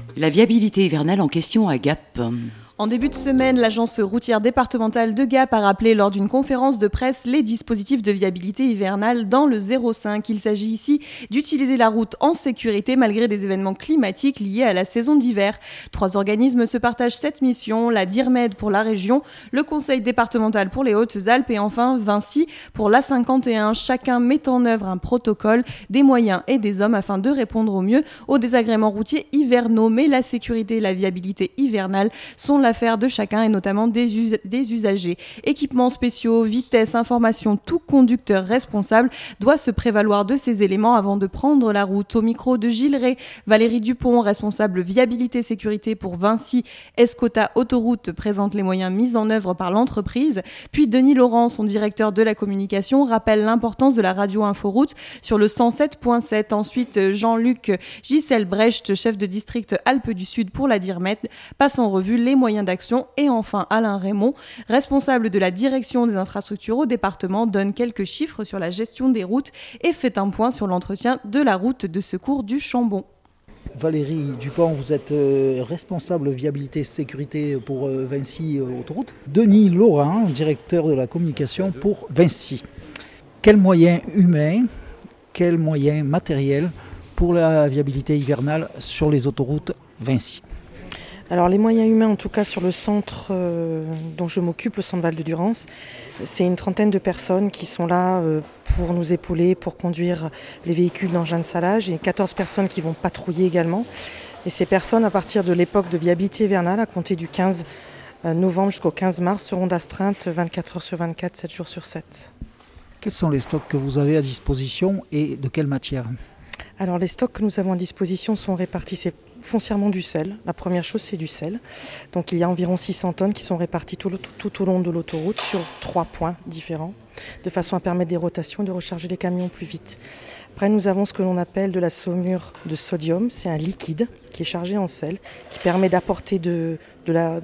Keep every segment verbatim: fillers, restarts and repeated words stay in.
La viabilité hivernale en question à Gap. En début de semaine, l'agence routière départementale de Gap a rappelé lors d'une conférence de presse les dispositifs de viabilité hivernale dans le zéro cinq. Il s'agit ici d'utiliser la route en sécurité malgré des événements climatiques liés à la saison d'hiver. Trois organismes se partagent cette mission, la DIRMED pour la région, le Conseil départemental pour les Hautes-Alpes et enfin Vinci pour l'A cinquante et un. Chacun met en œuvre un protocole, des moyens et des hommes afin de répondre au mieux aux désagréments routiers hivernaux. Mais la sécurité et la viabilité hivernale sont la l'affaire de chacun et notamment des, us- des usagers. Équipements spéciaux, vitesse, information, tout conducteur responsable doit se prévaloir de ces éléments avant de prendre la route. Au micro de Gilles Ray, Valérie Dupont, responsable viabilité sécurité pour Vinci, Escota Autoroute, présente les moyens mis en œuvre par l'entreprise. Puis Denis Laurent, son directeur de la communication, rappelle l'importance de la radio Inforoute sur le cent sept point sept. Ensuite, Jean-Luc Giselle-Brecht, chef de district Alpes du Sud pour la DIRMED, passe en revue les moyens d'action. Et enfin, Alain Raymond, responsable de la direction des infrastructures au département, donne quelques chiffres sur la gestion des routes et fait un point sur l'entretien de la route de secours du Chambon. Valérie Dupont, vous êtes euh, responsable viabilité sécurité pour euh, Vinci euh, Autoroute. Denis Laurent, directeur de la communication pour Vinci. Quels moyens humains, quels moyens matériels pour la viabilité hivernale sur les autoroutes Vinci ? Alors les moyens humains, en tout cas sur le centre euh, dont je m'occupe, le centre Val de Durance, c'est une trentaine de personnes qui sont là euh, pour nous épauler, pour conduire les véhicules d'engins de salage, et quatorze personnes qui vont patrouiller également. Et ces personnes, à partir de l'époque de viabilité hivernale, à compter du quinze novembre jusqu'au quinze mars, seront d'astreinte vingt-quatre heures sur vingt-quatre, sept jours sur sept. Quels sont les stocks que vous avez à disposition et de quelle matière ? Alors les stocks que nous avons à disposition sont répartis, c'est foncièrement du sel. La première chose, c'est du sel. Donc il y a environ six cents tonnes qui sont réparties tout, tout au long de l'autoroute sur trois points différents, de façon à permettre des rotations et de recharger les camions plus vite. Après, nous avons ce que l'on appelle de la saumure de sodium. C'est un liquide qui est chargé en sel, qui permet d'apporter de, de la,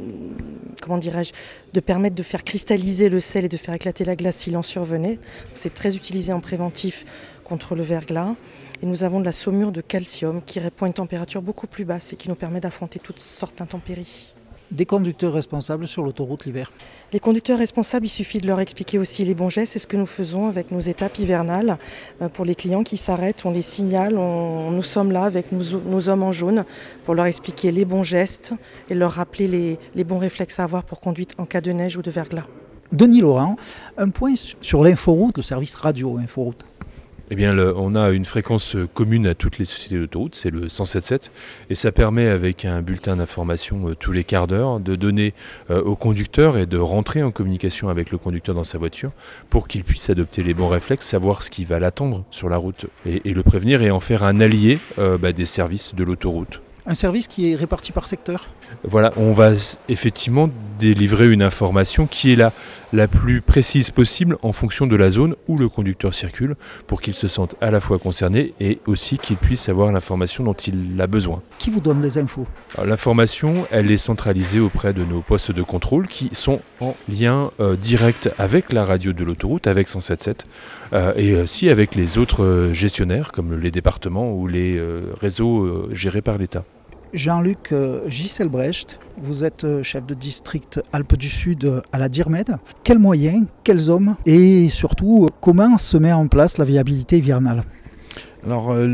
comment dirais-je, de permettre de faire cristalliser le sel et de faire éclater la glace s'il en survenait. C'est très utilisé en préventif contre le verglas. Et nous avons de la saumure de calcium qui répond à une température beaucoup plus basse et qui nous permet d'affronter toutes sortes d'intempéries. Des conducteurs responsables sur l'autoroute l'hiver. Les conducteurs responsables, il suffit de leur expliquer aussi les bons gestes. C'est ce que nous faisons avec nos étapes hivernales. Pour les clients qui s'arrêtent, on les signale. On, nous sommes là avec nos, nos hommes en jaune pour leur expliquer les bons gestes et leur rappeler les, les bons réflexes à avoir pour conduite en cas de neige ou de verglas. Denis Laurent, un point sur l'inforoute, le service radio Inforoute. Eh bien, le, on a une fréquence commune à toutes les sociétés d'autoroute, c'est le cent sept point sept, et ça permet, avec un bulletin d'information euh, tous les quarts d'heure, de donner euh, au conducteur et de rentrer en communication avec le conducteur dans sa voiture pour qu'il puisse adopter les bons réflexes, savoir ce qui va l'attendre sur la route et, et le prévenir et en faire un allié euh, bah, des services de l'autoroute. Un service qui est réparti par secteur ? Voilà, on va effectivement délivrer une information qui est la, la plus précise possible en fonction de la zone où le conducteur circule pour qu'il se sente à la fois concerné et aussi qu'il puisse avoir l'information dont il a besoin. Qui vous donne les infos ? Alors, l'information, elle est centralisée auprès de nos postes de contrôle qui sont en lien euh, direct avec la radio de l'autoroute, avec cent sept point sept, euh, et aussi avec les autres euh, gestionnaires comme les départements ou les euh, réseaux euh, gérés par l'État. Jean-Luc euh, Giselle-Brecht, vous êtes euh, chef de district Alpes du Sud euh, à la DIRMED. Quels moyens, quels hommes et surtout euh, comment se met en place la viabilité hivernale ? Alors euh,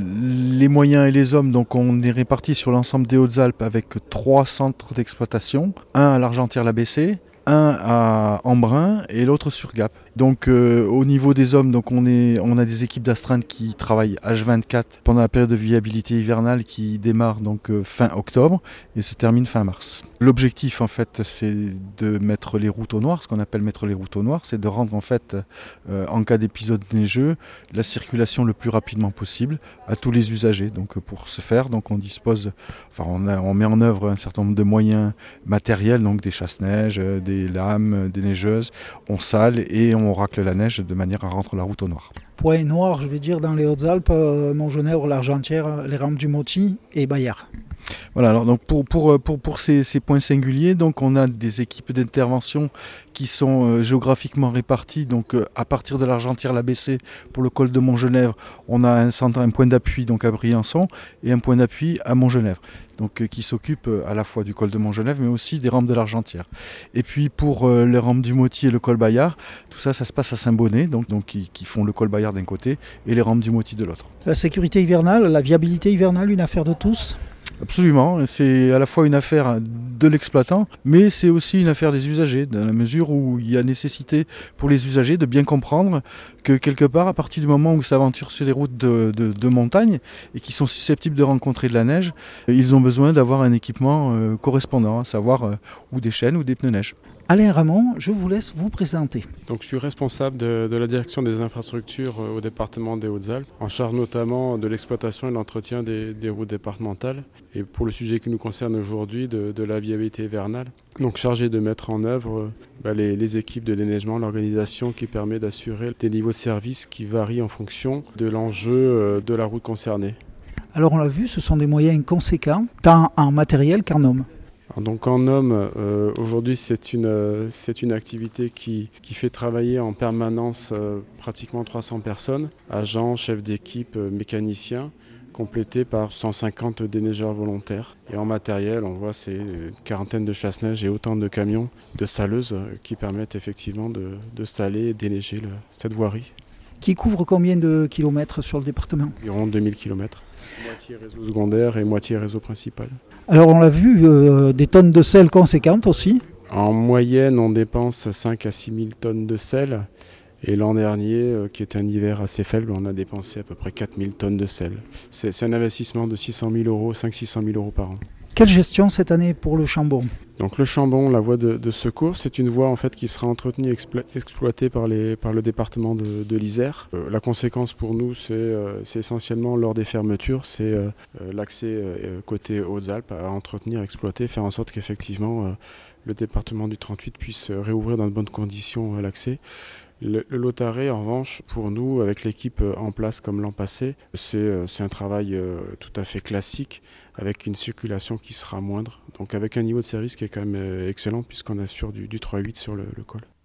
les moyens et les hommes, donc on est répartis sur l'ensemble des Hautes-Alpes avec trois centres d'exploitation, un à l'Argentière-l'A B C, un à Embrun et l'autre sur Gap. Donc euh, au niveau des hommes, donc on, est, on a des équipes d'astreinte qui travaillent H vingt-quatre pendant la période de viabilité hivernale qui démarre donc euh, fin octobre et se termine fin mars. L'objectif en fait c'est de mettre les routes au noir, ce qu'on appelle mettre les routes au noir, c'est de rendre en fait euh, en cas d'épisode neigeux la circulation le plus rapidement possible à tous les usagers. Donc pour ce faire, donc on dispose, enfin on, a, on met en œuvre un certain nombre de moyens matériels, donc des chasse-neige, des lames, des neigeuses, on sale et on racle la neige de manière à rendre la route au noir. Point noir, je vais dire, dans les Hautes-Alpes, euh, Montgenèvre, l'Argentière, les Rampes du Moti et Bayard. Voilà, alors donc pour, pour, pour, pour ces, ces points singuliers, donc on a des équipes d'intervention qui sont euh, géographiquement réparties. Donc euh, à partir de l'Argentière-l'A B C pour le col de Montgenèvre, on a un, centre, un point d'appui donc à Briançon et un point d'appui à Montgenèvre. Donc, euh, qui s'occupe euh, à la fois du col de Montgenèvre mais aussi des rampes de l'Argentière. Et puis pour euh, les rampes du Motier et le col Bayard, tout ça, ça se passe à Saint-Bonnet, donc, donc qui, qui font le col Bayard d'un côté et les rampes du Motier de l'autre. La sécurité hivernale, la viabilité hivernale, une affaire de tous ? Absolument, c'est à la fois une affaire de l'exploitant, mais c'est aussi une affaire des usagers, dans la mesure où il y a nécessité pour les usagers de bien comprendre que quelque part, à partir du moment où ils s'aventurent sur les routes de, de, de montagne et qui sont susceptibles de rencontrer de la neige, ils ont besoin d'avoir un équipement euh, correspondant, à savoir euh, ou des chaînes ou des pneus neige. Alain Ramon, je vous laisse vous présenter. Donc, je suis responsable de, de la direction des infrastructures au département des Hautes-Alpes, en charge notamment de l'exploitation et de l'entretien des, des routes départementales. Et pour le sujet qui nous concerne aujourd'hui, de, de la viabilité hivernale, donc chargé de mettre en œuvre bah, les, les équipes de déneigement, l'organisation qui permet d'assurer des niveaux de service qui varient en fonction de l'enjeu de la route concernée. Alors on l'a vu, ce sont des moyens conséquents, tant en matériel qu'en hommes. Alors donc en homme, euh, aujourd'hui c'est une, euh, c'est une activité qui, qui fait travailler en permanence euh, pratiquement trois cents personnes, agents, chefs d'équipe, euh, mécaniciens, complétés par cent cinquante déneigeurs volontaires. Et en matériel, on voit c'est une quarantaine de chasse-neige et autant de camions de saleuses euh, qui permettent effectivement de, de saler et déneiger le, cette voirie. Qui couvre combien de kilomètres sur le département ? Environ deux mille kilomètres. Moitié réseau secondaire et moitié réseau principal. Alors on l'a vu, euh, des tonnes de sel conséquentes aussi. En moyenne, on dépense cinq à six mille tonnes de sel. Et l'an dernier, euh, qui était un hiver assez faible, on a dépensé à peu près quatre mille tonnes de sel. C'est, c'est un investissement de six cent mille euros, cinq à six cent mille euros par an. Quelle gestion cette année pour le Chambon ? Donc le Chambon, la voie de, de secours, c'est une voie en fait qui sera entretenue et explo- exploitée par, les, par le département de, de l'Isère. Euh, la conséquence pour nous, c'est, euh, c'est essentiellement lors des fermetures, c'est euh, l'accès euh, côté Hautes-Alpes à entretenir, exploiter, faire en sorte qu'effectivement euh, le département du trente-huit puisse réouvrir dans de bonnes conditions euh, l'accès. Le, le Lotaré, en revanche, pour nous, avec l'équipe en place comme l'an passé, c'est, c'est un travail euh, tout à fait classique avec une circulation qui sera moindre. Donc avec un niveau de service qui est quand même euh, excellent puisqu'on assure du, du trois huit sur le, le col.